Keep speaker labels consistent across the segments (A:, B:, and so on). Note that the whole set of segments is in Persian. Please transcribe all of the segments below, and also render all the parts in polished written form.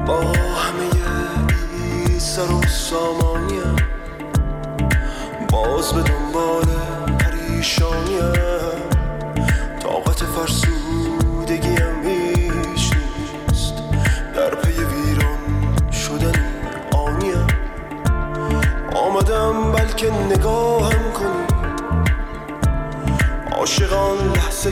A: با همه بی سر و سامانیم، باز به دنبال پریشانیم. طاقت فرسودگیم هیچ نیست، در پی ویران شدن آنیم. آمدم بلکه نگاهم کنی، عاشقان لحظه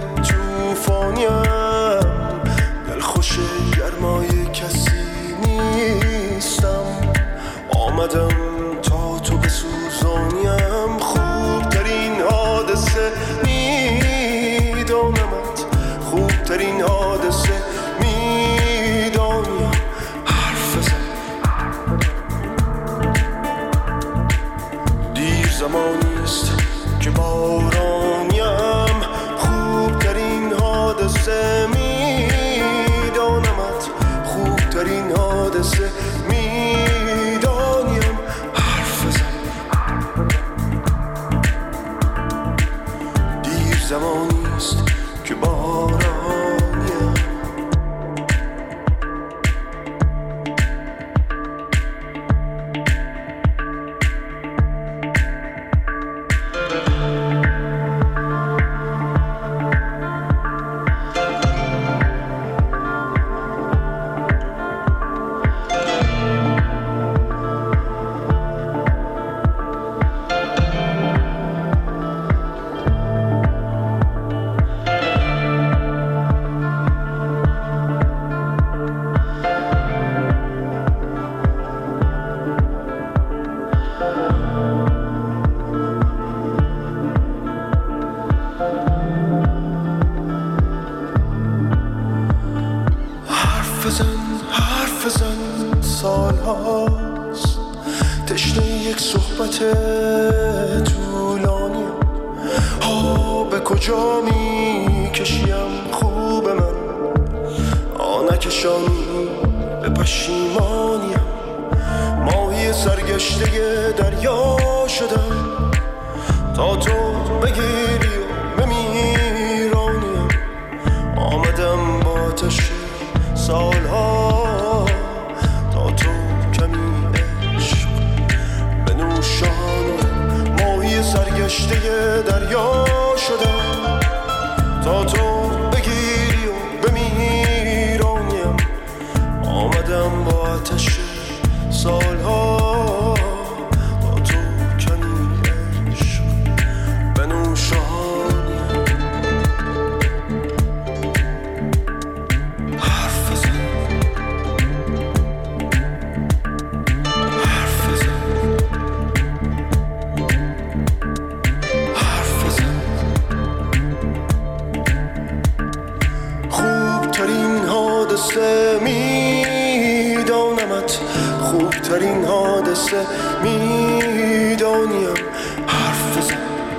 A: توفانیم. دلخوش گرمای کسی نیستم، آمدم تا تو بسوزانیم. خوبترین حادثه میدانمت، خوبترین حادثه میدانیم. حرف بزن، دیر زمانیست که بارانیم. خوبترین حادثه میدانمت، خوبترین حادثه میدانیم. حرف بزن، دیر زمانیست که بارانیم. حرف بزن، سال هاست تشنه یک صحبت طولانی. ها به کجا می کشیم خوب من، نکشانی به پشیمانیم. ماهی سرگشته دریا شدم تا تو بگیری و بمیرانیم. آمدم با آتش سالها تا تو کمی عشق بنوشانم. ماهی سرگشته دریا شدم تا تو بگیری و بمیرانیم. آمدم با آتش سالها تا تو کمی عشق بنوشانیم. میدانمت، خوبترین حادثه میدانیم. حرف بزن،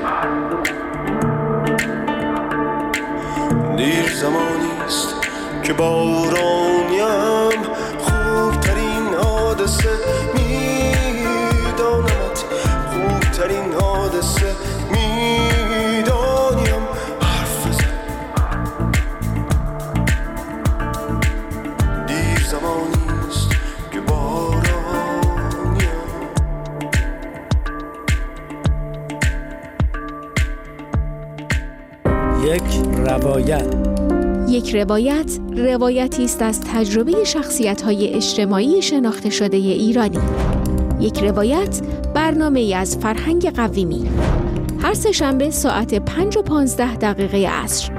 A: دیر زمانیست که بارانیم. خوبترین حادثه میدانمت، خوبترین حادثه میدانیم. حرف بزن، دیر زمانیست که بارانیم.
B: یک روایت روایتی است از تجربه شخصیت‌های اجتماعی شناخته شده ایرانی. یک روایت برنامه‌ای از فرهنگ قویمی. هر سه‌شنبه ساعت 5:15 عصر.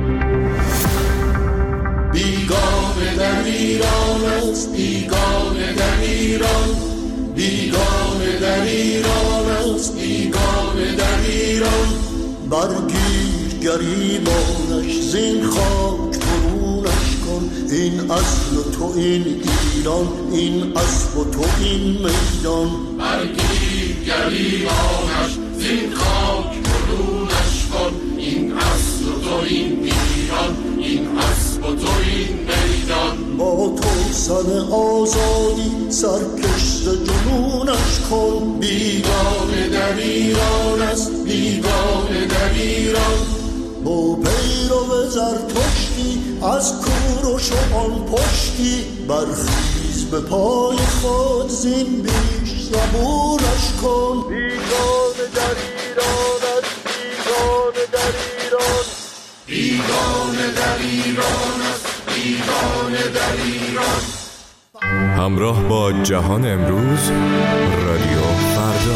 C: بیگانه در ایران است، بیگانه در ایران، بیگانه در ایران است، بیگانه در ایران. برگیر گریبانش زین خاک برونش کن، این اصل و تو این ایران، این اسب و تو این میدان. برگیر گریبانش زین خاک برونش کن، این اصل و تو این ایران، این اسب و تو این میدان. با تو سن آزادی سرکشت جنونش کن، بیگانه در ایران است، بیگانه در ایران. با پیرو زرتشتی از کوروش و آن پشتی برخیز به پای خود زین بیش زبورش کن.
A: بیگانه در ایران است، بیگانه در ایران،
C: بیگانه در ایران است، بیگانه در ایران.
D: همراه با جهان امروز، رادیو فردا.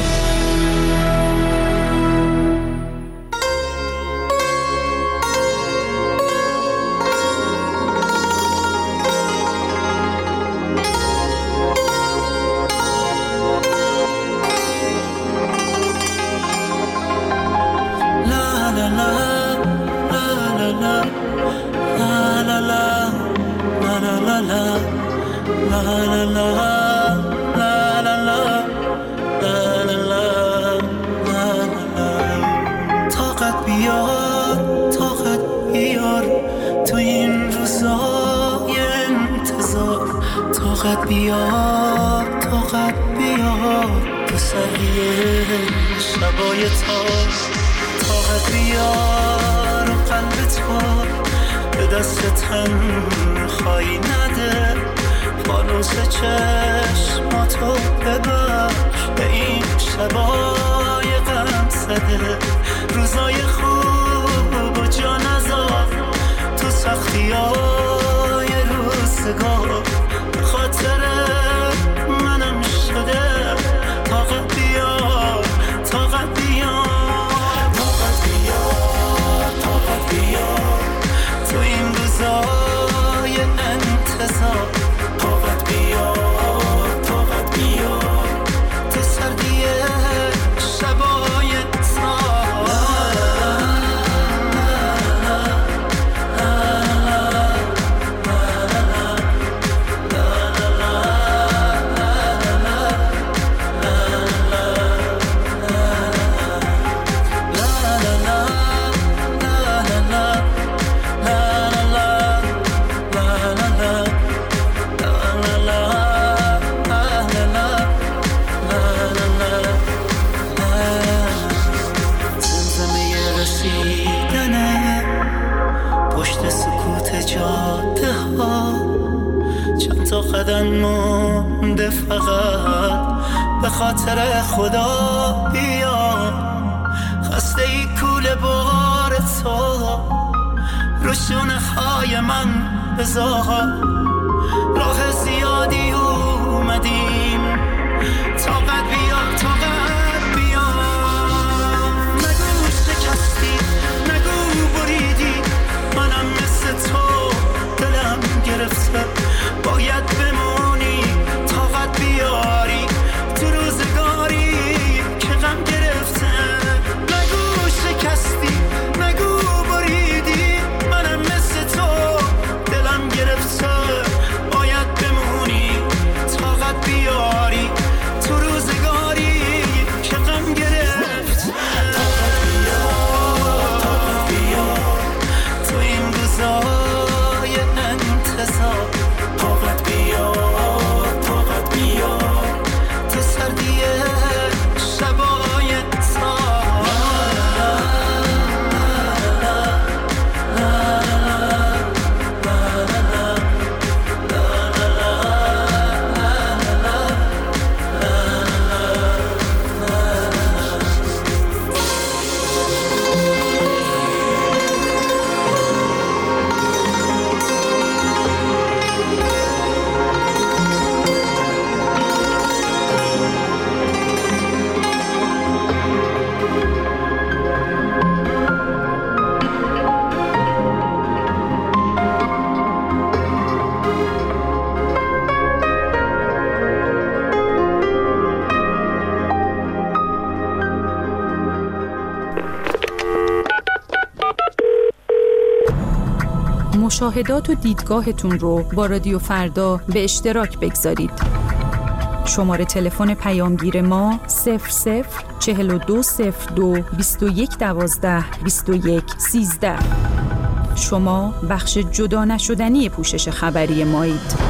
E: طاقت بیار تو این روزای انتظار. طاقت بیار تو سریع شبای تار. طاقت بیار و قلب تو به دست تنهایی نده. فانوس چشماتو ببر به این شبای غم زده. روزای خوب و جا نذار تو سختیای روزگار. به خاطر منم شده. طاقت بیار تو این روزای انتظار. طاقت بیار تو سردی شبای تار. قدم مونده فقط به خاطر خدا بیا. خسته ای کوله بار تو رو شونه های من بذار. راه زیادی اومدیم. طاقت بیا نگو شکستی، نگو بریدی. منم مثل تو دلم گرفته. باید بمونی، طاقت بیاری تو روزگاری که غم گرفته. نگو شکستی، نگو بریدی. منم مثل تو دلم گرفته. باید بمونی، طاقت بیاری تو روزگاری که غم گرفته. طاقت بیار تو این روزای انتظار. طاقت بیار تو سردی شبای تار.
F: مشاهدات و دیدگاهتون رو با رادیو فردا به اشتراک بگذارید. شماره تلفن پیامگیر ما 004202 2112 2113. شما بخش جدا نشدنی پوشش خبری مایید.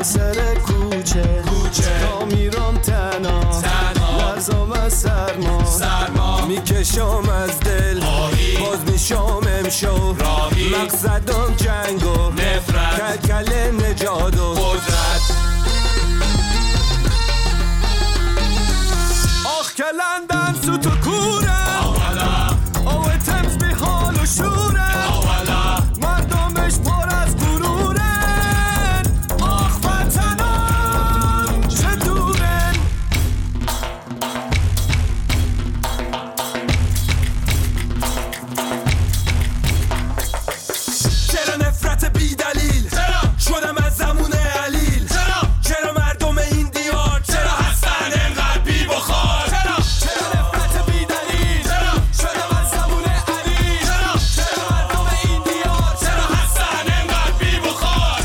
A: سر کوچه تا میرم تنها لرزم از سرما میکشم از دل باز میشم امشو مقصدم جنگ و نفرت کل نجات و قدرت آخ که لندن سوت و کوره او تمز بی حال و شوره مردمش پر از غرورن آخ وطنم چه دورن چرا نفرت بی دلیل شدم از زمون علیل چرا مردم این دیار چرا هستن انقدر بی بخار چرا نفرت بی دلیل شدم از زمون علیل چرا مردم این دیار چرا هستن انقدر بی بخار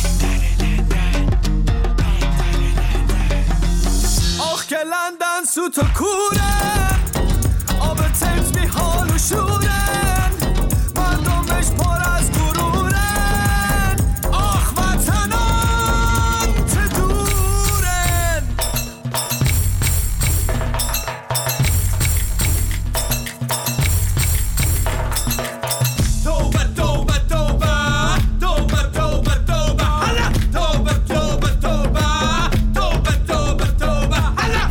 A: آخ که لندن سوت و کوره آب تمز بی حال و شورن مردمش پر از غرورن آخ وطنم چه دورن توبه توبه توبه توبه توبه توبه هلا توبه توبه توبه توبه توبه توبه هلا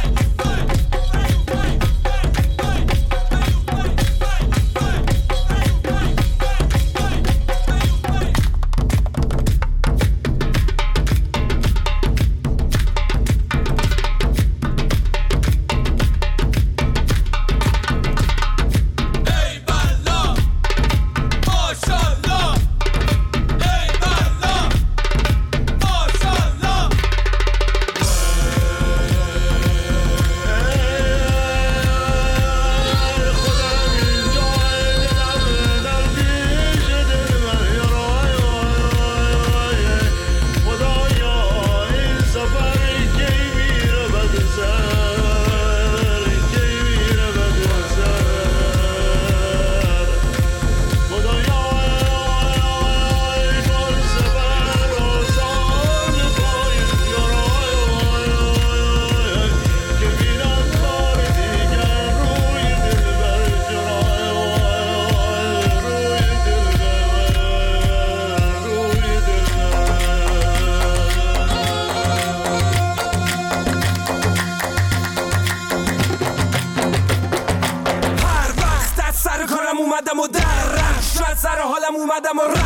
A: ای بلا ماشاءالله ای بلا ماشاءالله هر وقت از سر کارم اومدم و در رفت شاید سر حالم اومدم و